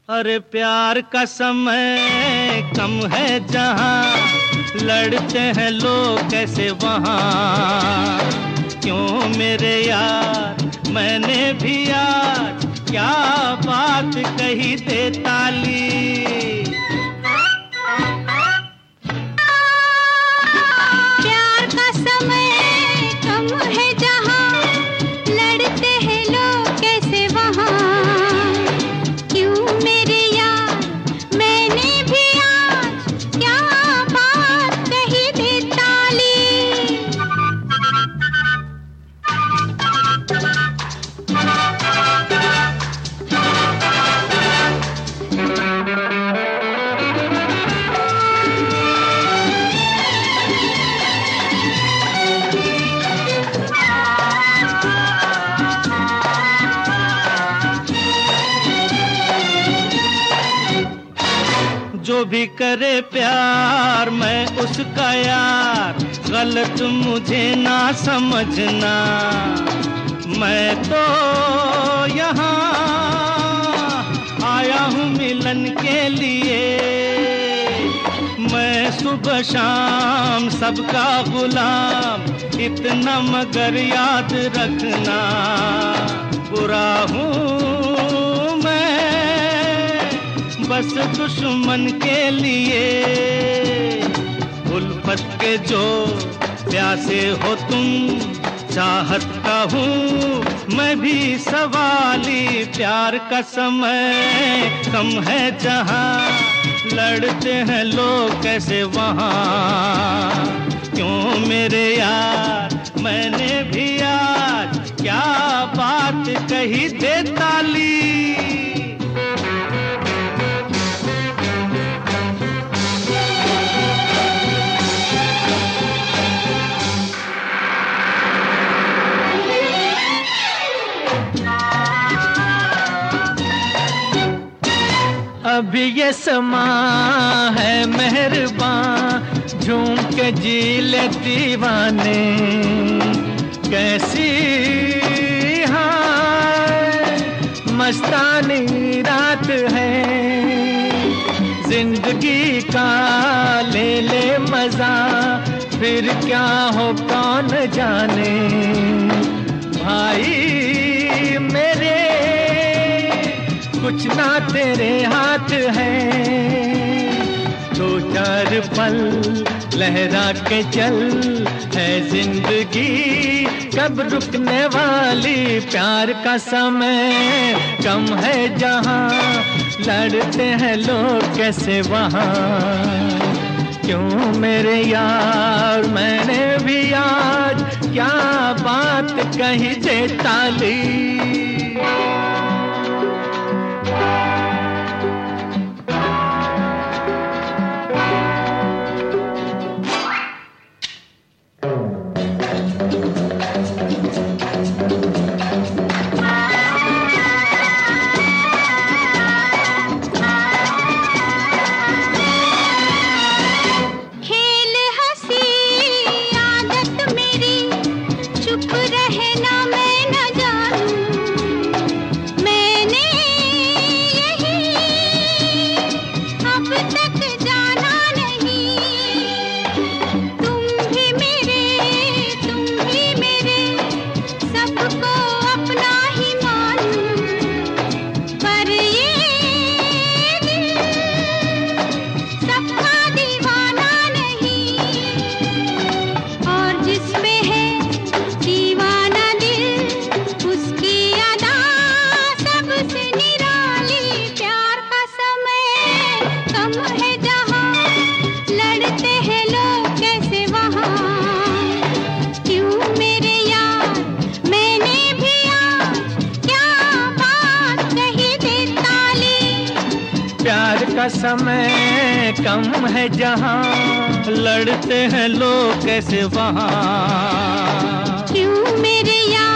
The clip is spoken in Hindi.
अरे प्यार का समय कम है जहाँ, लड़ते हैं लोग कैसे वहाँ। क्यों मेरे यार मैंने भी आज क्या बात कही दे ताली। जो भी करे प्यार मैं उसका यार, गलत मुझे ना समझना। मैं तो यहाँ आया हूँ मिलन के लिए, मैं सुबह शाम सबका गुलाम, इतना मगर याद रखना। बुरा हूँ बस दुश्मन के लिए, उल्फत के जो प्यासे हो तुम, चाहत का हूँ मैं भी सवाली। प्यार का समय कम है जहाँ, लड़ते हैं लोग कैसे वहाँ। क्यों मेरे यार मैंने भी आज क्या बात कही दे ताली। अभी ये समा है मेहरबान, झूम के जी ले दीवाने। कैसी हाँ मस्तानी रात है, जिंदगी का ले ले मजा, फिर क्या हो कौन जाने। भाई मेरे कुछ ना तेरे हाथ है, दो चार पल लहरा के चल, है जिंदगी कब रुकने वाली। प्यार का समय कम है जहाँ, लड़ते हैं लोग कैसे वहाँ। क्यों मेरे यार मैंने भी आज क्या बात कही दे ताली। का समय कम है जहाँ, लड़ते हैं लोग कैसे वहाँ। क्यों मेरे यार